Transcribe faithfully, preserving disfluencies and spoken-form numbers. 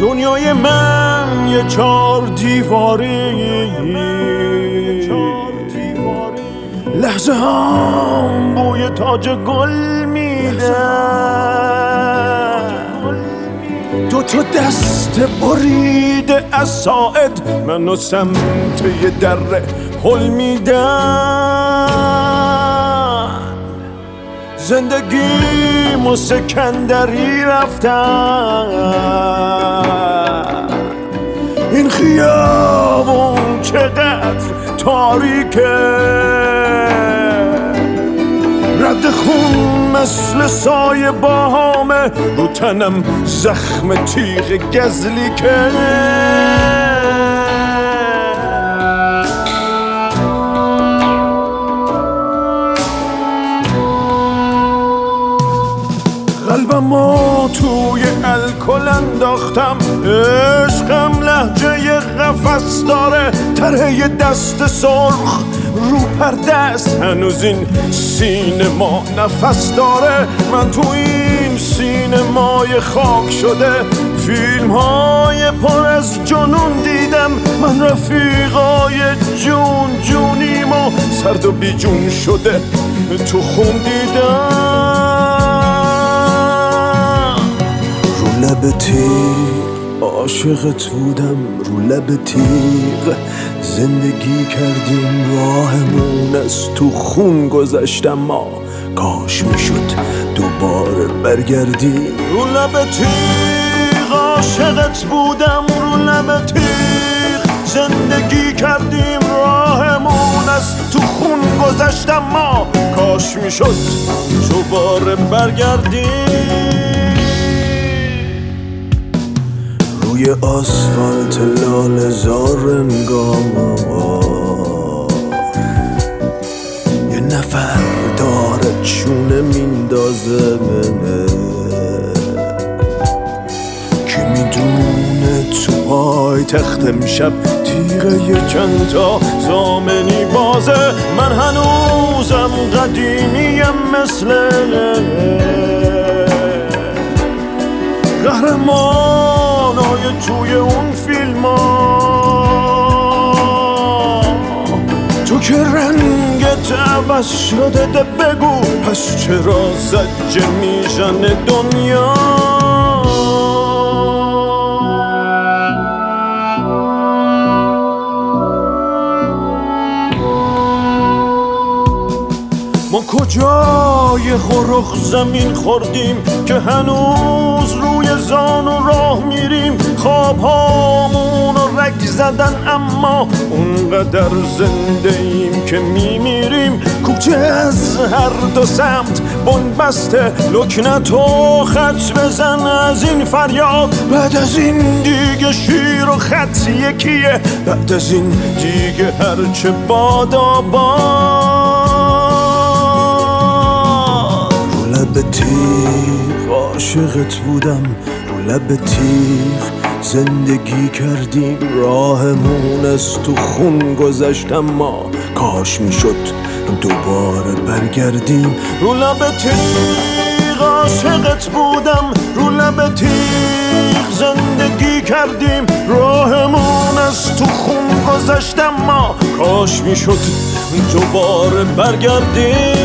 دنیای من یه چار دیواری، لحظه هم بوی تاج گل میده، دو تا دست بریده از ساعد منو سمت یه دره هل میدن. زندگیمو سکندری رفتن، این خیابون چقدر تاریکه، رد خون مثل سایه باهامه، رو تنم زخم تیغ گزلی که قلبمو توی الکل انداختم، عشقم لهجه قفس داره، طرح دست سرخ رو پرده است، هنوز این سینما نفس داره. من تو این سینمای خاک شده فیلم های پر از جنون دیدم، من رفیقای جون جونیم و سرد و بی جون شده تو خون دیدم. رو لب تیغ عاشقت بودم، رو لب تیغ زندگی کردیم، راهمون از تو خون گذشتم، ما کاش میشد دوباره برگردیم. رو لب تیغ عاشقت بودم، رو لب تیغ زندگی کردیم، راهمون از تو خون گذشتم، ما کاش میشد دوباره برگردیم. روی آسفالت لاله زار انگار یه نفر داره چونه میندازه منه، کی میدونه تو پای تخت امشب تیغه یه چند تا زامنی بازه. من هنوزم قدیمیم مثل قهرمانای توی اون فیلم ها، تو که رنگت عوض شده، ده بگو پس چرا زجه میزنه دنیا؟ ما کجای خرخ زمین خوردیم که هنوز روی زان و راه میریم، خواب هامون رو رگ زدن اما اونقدر زنده ایم که میمیریم. کوچه از هر دو سمت بنبسته، لکنت و خط بزن از این فریاد، بعد از این دیگه شیر و خط یکیه، بعد از این دیگه هرچه بادا لب تیغ عاشقت بودم، رو لب تیغ زندگی کردیم، راهمون از تو خون گذشتم، ما کاش میشد دوباره برگردیم. رو لب تیغ عاشقت بودم، رو لب تیغ زندگی کردیم، راهمون از تو خون گذشتم، ما کاش میشد دوباره برگردیم.